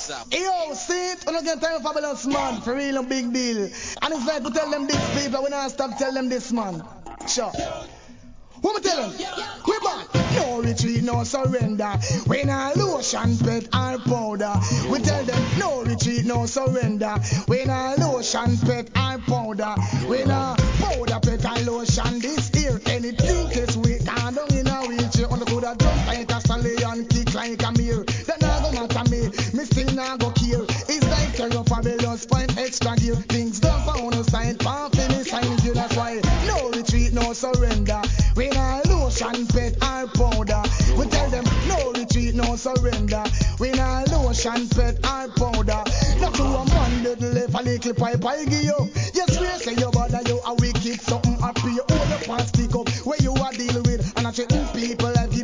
Yo, see it? We don't get time for balance, man. For real and big deal. And it's like we tell them this, people. We not stop tell them this, man. Sure. What me tell them? We back. No retreat, no surrender. We not lotion, pet, or powder. We tell them no retreat, no surrender. We not lotion, pet, or powder. We not powder, pet, or lotion. This here, anything is we can't down in a wheelchair. On the good a jump like a stallion, kick like a mare. That not go matter me, me still not go care. It's like terror fabulous, find extra gear. Things done for on the side, pump in the sign gear. That's why no retreat, no surrender. We not lotion, pet, or powder. We tell them no retreat, no surrender. We not lotion, pet, or powder. Not to a man that left a little pipe I give you.